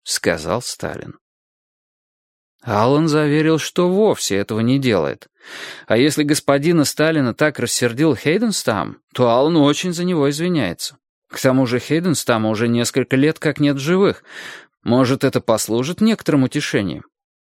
сказал Сталин. Аллан заверил, что вовсе этого не делает. А если господина Сталина так рассердил Хейденстам, то Аллан очень за него извиняется. К тому же Хейденстама уже несколько лет как нет в живых. Может, это послужит некоторым утешением.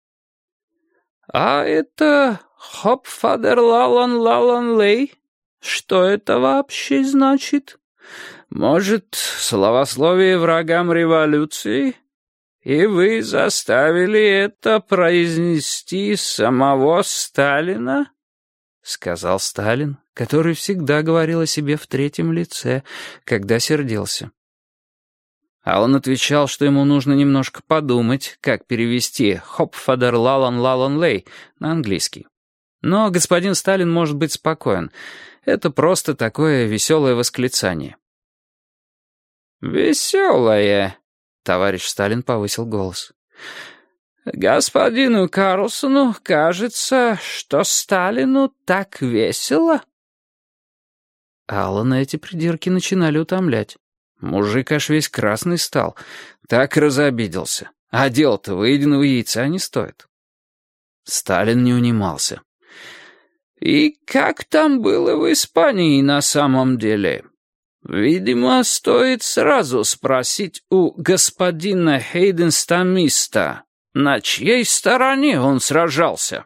«А это Хопфадер Лалан Лей? Что это вообще значит? Может, словословие врагам революции? И вы заставили это произнести самого Сталина?» — сказал Сталин, который всегда говорил о себе в третьем лице, когда сердился. Аллан отвечал, что ему нужно немножко подумать, как перевести «Хопфадер Лалан Лей» на английский. Но господин Сталин может быть спокоен. Это просто такое веселое восклицание. «Веселое», — товарищ Сталин повысил голос. «Господину Карлсону кажется, что Сталину так весело». Аллана эти придирки начинали утомлять. Мужик аж весь красный стал, так разобиделся. А дело-то выеденного яйца не стоит. Сталин не унимался. «И как там было в Испании на самом деле? Видимо, стоит сразу спросить у господина Хейденстамиста, на чьей стороне он сражался».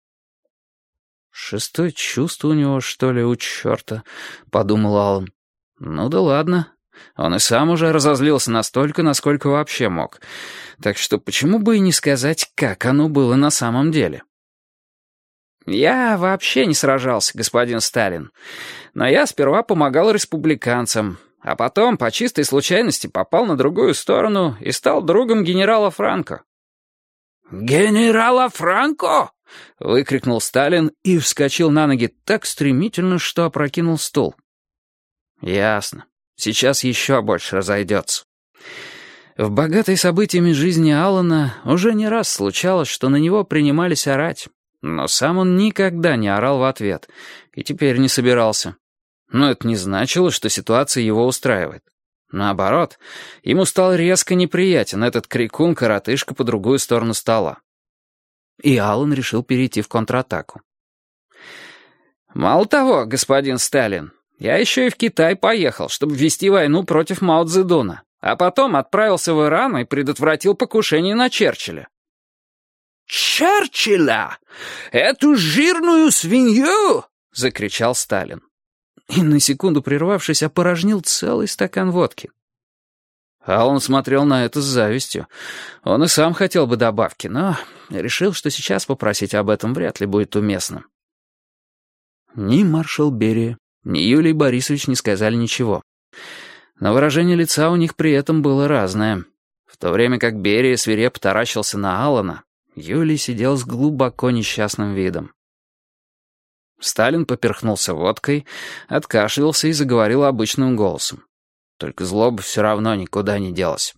«Шестое чувство у него, что ли, у черта?» — подумал Аллан. «Ну да ладно». Он и сам уже разозлился настолько, насколько вообще мог. Так что почему бы и не сказать, как оно было на самом деле? «Я вообще не сражался, господин Сталин. Но я сперва помогал республиканцам, а потом по чистой случайности попал на другую сторону и стал другом генерала Франко». «Генерала Франко?» — выкрикнул Сталин и вскочил на ноги так стремительно, что опрокинул стул. «Ясно. Сейчас еще больше разойдется». В богатой событиями жизни Аллана уже не раз случалось, что на него принимались орать, но сам он никогда не орал в ответ, и теперь не собирался. Но это не значило, что ситуация его устраивает. Наоборот, ему стал резко неприятен этот крикун-коротышка по другую сторону стола. И Аллан решил перейти в контратаку. «Мало того, господин Сталин, я еще и в Китай поехал, чтобы вести войну против Мао Цзэдуна, а потом отправился в Иран и предотвратил покушение на Черчилля». «Черчилля? Эту жирную свинью?» — закричал Сталин. И на секунду прервавшись, опорожнил целый стакан водки. Аллан смотрел на это с завистью. Он и сам хотел бы добавки, но решил, что сейчас попросить об этом вряд ли будет уместно. Ни маршал Берия, ни Юлий Борисович не сказали ничего. Но выражение лица у них при этом было разное. В то время как Берия свирепо таращился на Аллана, Юлий сидел с глубоко несчастным видом. Сталин поперхнулся водкой, откашлялся и заговорил обычным голосом. Только злоба все равно никуда не делась.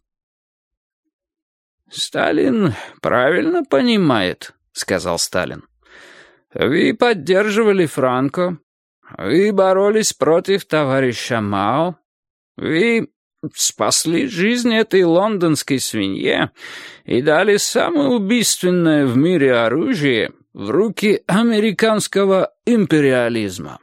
«Сталин правильно понимает», — сказал Сталин. «Вы поддерживали Франко, вы боролись против товарища Мао, вы спасли жизнь этой лондонской свинье и дали самое убийственное в мире оружие в руки американского империализма».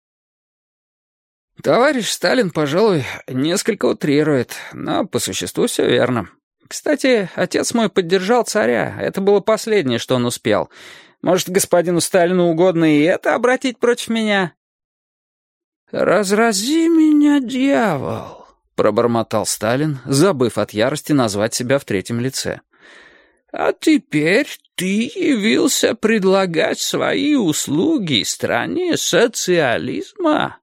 Товарищ Сталин, пожалуй, несколько утрирует, но по существу все верно. Кстати, отец мой поддержал царя, это было последнее, что он успел. Может, господину Сталину угодно и это обратить против меня? «Разрази меня, дьявол», — пробормотал Сталин, забыв от ярости назвать себя в третьем лице. «А теперь ты явился предлагать свои услуги стране социализма?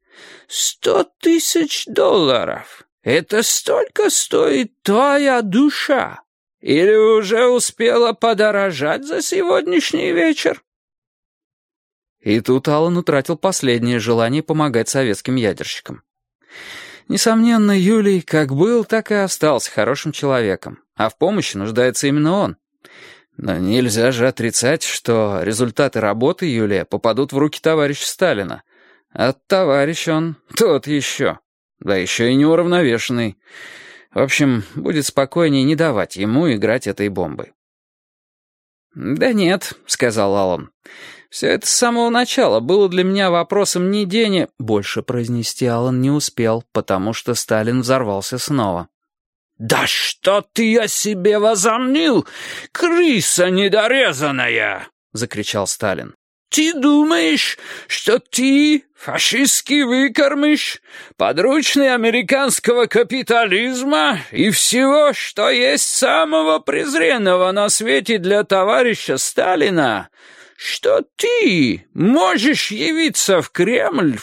$100 000. Это столько стоит твоя душа? Или уже успела подорожать за сегодняшний вечер?» И тут Аллан утратил последнее желание помогать советским ядерщикам. Несомненно, Юлий как был, так и остался хорошим человеком, а в помощи нуждается именно он. Но нельзя же отрицать, что результаты работы Юлия попадут в руки товарища Сталина. А товарищ он тот еще. Да еще и неуравновешенный. В общем, будет спокойнее не давать ему играть этой бомбой. «Да нет», — сказал Аллан. «Все это с самого начала было для меня вопросом не денег...» Больше произнести Аллан не успел, потому что Сталин взорвался снова. «Да что ты о себе возомнил, крыса недорезанная!» — закричал Сталин. «Ты думаешь, что ты, фашистский выкормыш, подручный американского капитализма и всего, что есть самого презренного на свете для товарища Сталина, что ты можешь явиться в Кремль,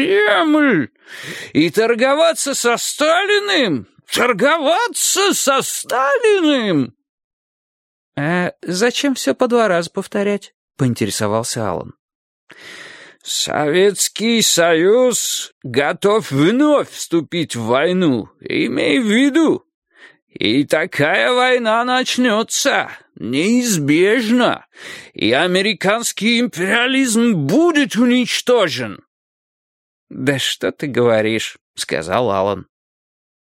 и торговаться со Сталиным? Торговаться со Сталиным?» «Зачем все по 2 раза повторять?» — поинтересовался Аллан. «Советский Союз готов вновь вступить в войну, имей в виду. И такая война начнется, неизбежно, и американский империализм будет уничтожен». «Да что ты говоришь», — сказал Аллан.